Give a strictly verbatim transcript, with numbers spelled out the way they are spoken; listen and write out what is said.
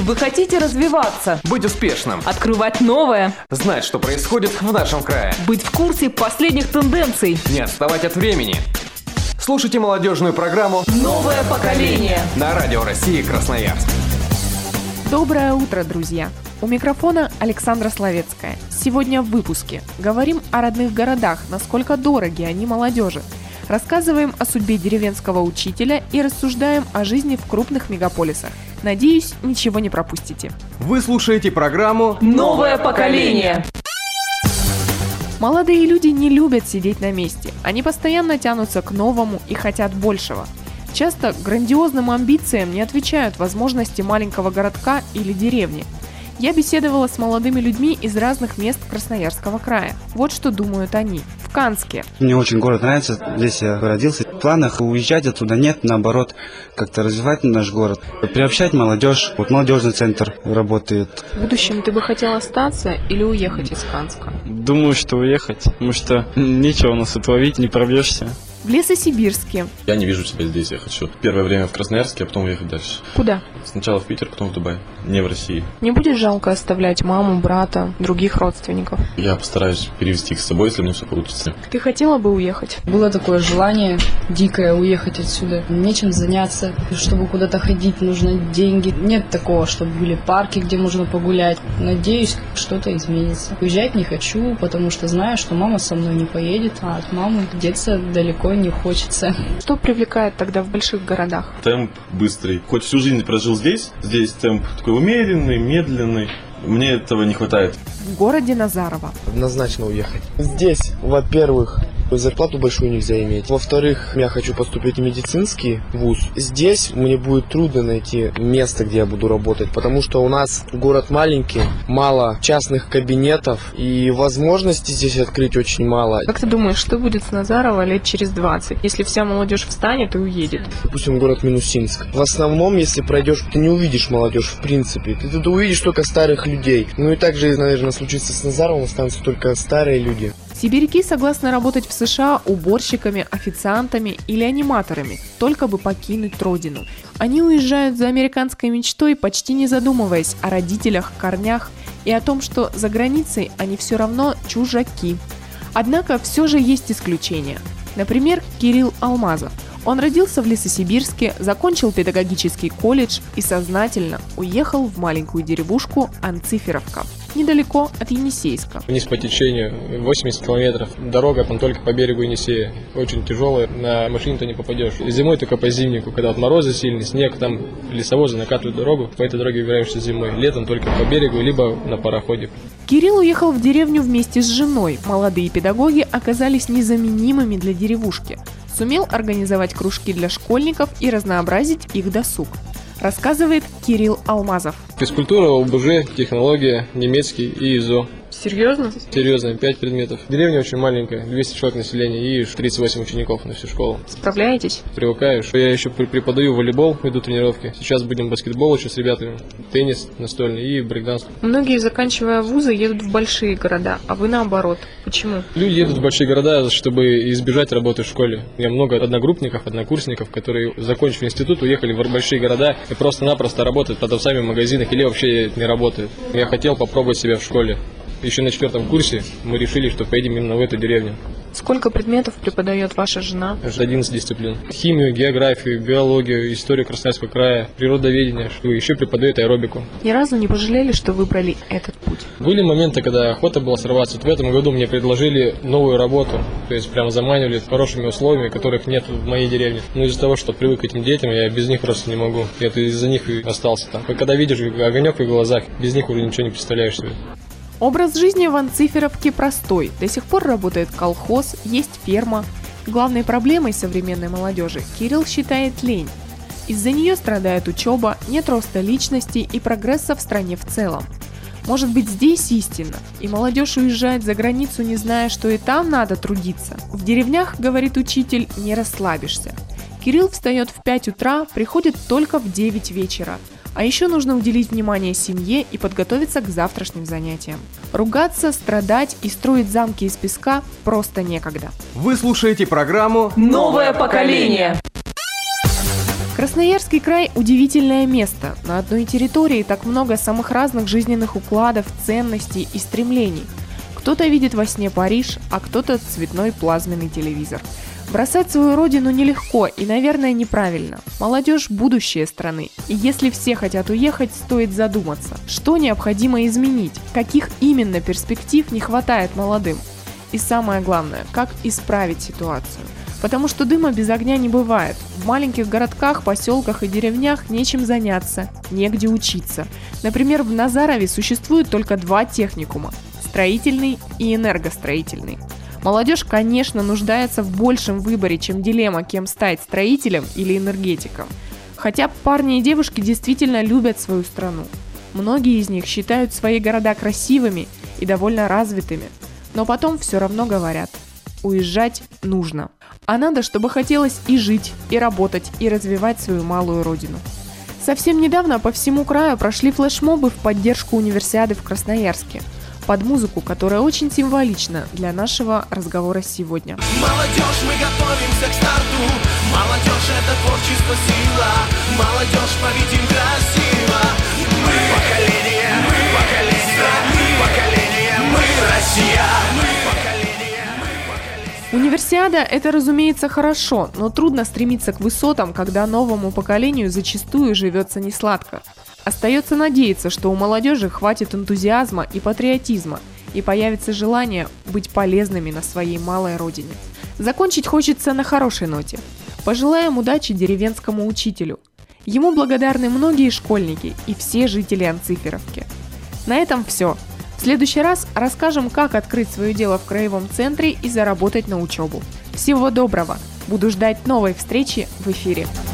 Вы хотите развиваться, быть успешным, открывать новое, знать, что происходит в нашем крае, быть в курсе последних тенденций, не отставать от времени. Слушайте молодежную программу «Новое поколение» на Радио России Красноярск. Доброе утро, друзья! У микрофона Александра Словецкая. Сегодня в выпуске говорим о родных городах, насколько дороги они молодежи. Рассказываем о судьбе деревенского учителя и рассуждаем о жизни в крупных мегаполисах. Надеюсь, ничего не пропустите. Вы слушаете программу «Новое поколение». Молодые люди не любят сидеть на месте. Они постоянно тянутся к новому и хотят большего. Часто грандиозным амбициям не отвечают возможности маленького городка или деревни. Я беседовала с молодыми людьми из разных мест Красноярского края. Вот что думают они. В Канске. Мне очень город нравится, здесь я родился. В планах уезжать отсюда нет, наоборот, как-то развивать наш город, приобщать молодежь. Вот молодежный центр работает. В будущем ты бы хотел остаться или уехать из Канска? Думаю, что уехать, потому что нечего у нас тут ловить, не пробьешься. В Лесосибирске. Я не вижу себя здесь, я хочу первое время в Красноярске, а потом уехать дальше. Куда? Сначала в Питер, потом в Дубай, не в России. Не будет жалко оставлять маму, брата, других родственников? Я постараюсь перевести их с собой, если мне все получится. Ты хотела бы уехать? Было такое желание дикое уехать отсюда. Нечем заняться, чтобы куда-то ходить, нужны деньги. Нет такого, чтобы были парки, где можно погулять. Надеюсь, что-то изменится. Уезжать не хочу, потому что знаю, что мама со мной не поедет, а от мамы деться далеко не хочется. Что привлекает тогда в больших городах? Темп быстрый. Хоть всю жизнь прожил здесь, здесь темп такой умеренный, медленный. Мне этого не хватает. В городе Назарово. Однозначно уехать. Здесь, во-первых, зарплату большую нельзя иметь. Во-вторых, я хочу поступить в медицинский вуз. Здесь мне будет трудно найти место, где я буду работать, потому что у нас город маленький, мало частных кабинетов и возможностей здесь открыть очень мало. Как ты думаешь, что будет с Назарово лет через двадцать, если вся молодежь встанет и уедет? Допустим, город Минусинск. В основном, если пройдешь, ты не увидишь молодежь в принципе. Ты туда увидишь только старых людей. Ну и также, наверное, случится с Назаровым, останутся только старые люди. Сибиряки согласны работать в США уборщиками, официантами или аниматорами, только бы покинуть родину. Они уезжают за американской мечтой, почти не задумываясь о родителях, корнях и о том, что за границей они все равно чужаки. Однако все же есть исключения. Например, Кирилл Алмазов. Он родился в Лесосибирске, закончил педагогический колледж и сознательно уехал в маленькую деревушку Анциферовка, недалеко от Енисейска. Вниз по течению восемьдесят километров. Дорога там только по берегу Енисея. Очень тяжелая, на машине-то не попадешь. Зимой только по зимнику, когда вот морозы сильные, снег, там лесовозы накатывают дорогу. По этой дороге выбираешься зимой. Летом только по берегу, либо на пароходе. Кирилл уехал в деревню вместе с женой. Молодые педагоги оказались незаменимыми для деревушки. Сумел организовать кружки для школьников и разнообразить их досуг. Рассказывает Кирилл Алмазов. Физкультура, ОБЖ, технология, немецкий и ИЗО. Серьезно? Серьезно, пять предметов. Деревня очень маленькая, двести человек населения и тридцать восемь учеников на всю школу. Справляетесь? Привыкаешь. Я еще преподаю волейбол, веду тренировки. Сейчас будем баскетбол еще с ребятами, теннис настольный и брейкданс. Многие, заканчивая вузы, едут в большие города, а вы наоборот. Почему? Люди едут в большие города, чтобы избежать работы в школе. У меня много одногруппников, однокурсников, которые, закончив институт, уехали в большие города и просто-напросто работают продавцами в магазинах или вообще не работают. Я хотел попробовать себя в школе. Еще на четвертом курсе мы решили, что поедем именно в эту деревню. Сколько предметов преподает ваша жена? одиннадцать дисциплин. Химию, географию, биологию, историю Красноярского края, природоведение. Еще преподает аэробику. Ни разу не пожалели, что выбрали этот путь? Были моменты, когда охота была срываться. Вот в этом году мне предложили новую работу. То есть прямо заманивали хорошими условиями, которых нет в моей деревне. Но из-за того, что привык к этим детям, я без них просто не могу. Я из-за них и остался там. Когда видишь огонек в глазах, без них уже ничего не представляешь себе. Образ жизни в Анциферовке простой. До сих пор работает колхоз, есть ферма. Главной проблемой современной молодежи Кирилл считает лень. Из-за нее страдает учеба, нет роста личности и прогресса в стране в целом. Может быть, здесь истина, и молодежь уезжает за границу, не зная, что и там надо трудиться. В деревнях, говорит учитель, не расслабишься. Кирилл встает в пять утра, приходит только в девять вечера. А еще нужно уделить внимание семье и подготовиться к завтрашним занятиям. Ругаться, страдать и строить замки из песка просто некогда. Вы слушаете программу «Новое поколение». Красноярский край – удивительное место. На одной территории так много самых разных жизненных укладов, ценностей и стремлений. Кто-то видит во сне Париж, а кто-то цветной плазменный телевизор. Бросать свою родину нелегко и, наверное, неправильно. Молодежь – будущее страны. И если все хотят уехать, стоит задуматься, что необходимо изменить, каких именно перспектив не хватает молодым. И самое главное, как исправить ситуацию. Потому что дыма без огня не бывает. В маленьких городках, поселках и деревнях нечем заняться, негде учиться. Например, в Назарове существует только два техникума – строительный и энергостроительный. Молодежь, конечно, нуждается в большем выборе, чем дилемма, кем стать – строителем или энергетиком. Хотя парни и девушки действительно любят свою страну. Многие из них считают свои города красивыми и довольно развитыми. Но потом все равно говорят – уезжать нужно. А надо, чтобы хотелось и жить, и работать, и развивать свою малую родину. Совсем недавно по всему краю прошли флешмобы в поддержку универсиады в Красноярске. Под музыку, которая очень символична для нашего разговора сегодня. Молодежь, мы готовимся к старту. Молодежь — это творчество, сила. Молодежь, победим красиво. Мы поколение, мы поколение, поколение, мы Россия. Универсиада – это, разумеется, хорошо, но трудно стремиться к высотам, когда новому поколению зачастую живется несладко. Остается надеяться, что у молодежи хватит энтузиазма и патриотизма, и появится желание быть полезными на своей малой родине. Закончить хочется на хорошей ноте. Пожелаем удачи деревенскому учителю. Ему благодарны многие школьники и все жители Анциферовки. На этом все. В следующий раз расскажем, как открыть свое дело в краевом центре и заработать на учебу. Всего доброго! Буду ждать новой встречи в эфире.